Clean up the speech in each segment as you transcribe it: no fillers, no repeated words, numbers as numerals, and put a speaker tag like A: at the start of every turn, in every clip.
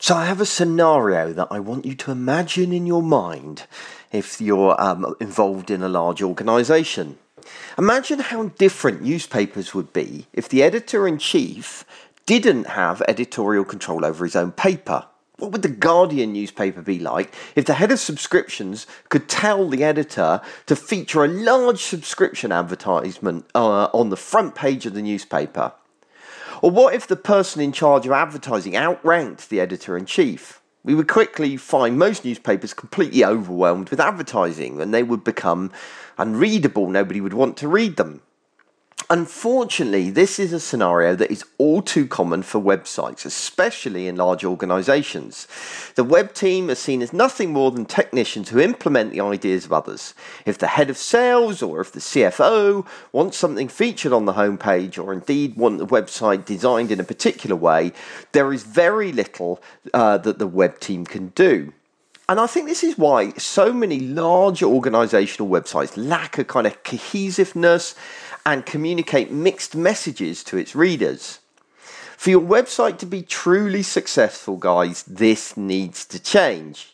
A: So I have a scenario that I want you to imagine in your mind if you're involved in a large organisation. Imagine how different newspapers would be if the editor-in-chief didn't have editorial control over his own paper. What would the Guardian newspaper be like if the head of subscriptions could tell the editor to feature a large subscription advertisement on the front page of the newspaper? Or what if the person in charge of advertising outranked the editor-in-chief? We would quickly find most newspapers completely overwhelmed with advertising, and they would become unreadable. Nobody would want to read them. Unfortunately, this is a scenario that is all too common for websites, especially in large organisations. The web team are seen as nothing more than technicians who implement the ideas of others. If the head of sales or if the CFO wants something featured on the homepage or indeed want the website designed in a particular way, there is very little that the web team can do. And I think this is why so many large organisational websites lack a kind of cohesiveness and communicate mixed messages to its readers. For your website to be truly successful, guys, this needs to change.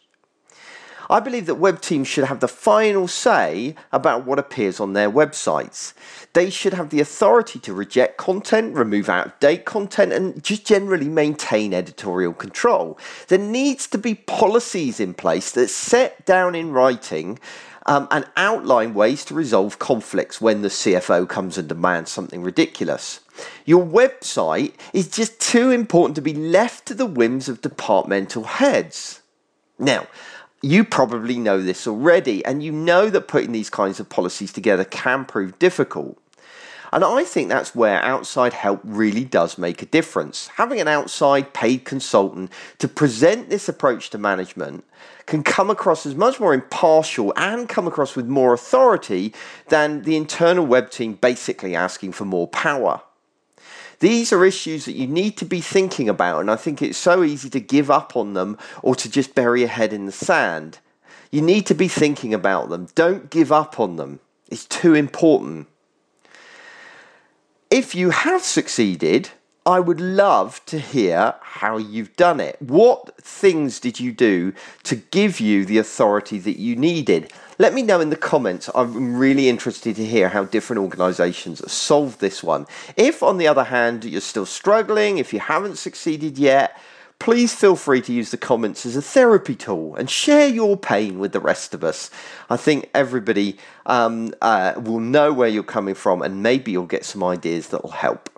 A: I believe that web teams should have the final say about what appears on their websites. They should have the authority to reject content, remove out-of-date content, and just generally maintain editorial control. There needs to be policies in place that set down in writing and outline ways to resolve conflicts when the CFO comes and demands something ridiculous. Your website is just too important to be left to the whims of departmental heads. Now, you probably know this already, and you know that putting these kinds of policies together can prove difficult. And I think that's where outside help really does make a difference. Having an outside paid consultant to present this approach to management can come across as much more impartial and come across with more authority than the internal web team basically asking for more power. These are issues that you need to be thinking about, and I think it's so easy to give up on them or to just bury your head in the sand. You need to be thinking about them. Don't give up on them. It's too important. If you have succeeded, I would love to hear how you've done it. What things did you do to give you the authority that you needed? Let me know in the comments. I'm really interested to hear how different organisations have solved this one. If, on the other hand, you're still struggling, if you haven't succeeded yet, please feel free to use the comments as a therapy tool and share your pain with the rest of us. I think everybody will know where you're coming from, and maybe you'll get some ideas that will help.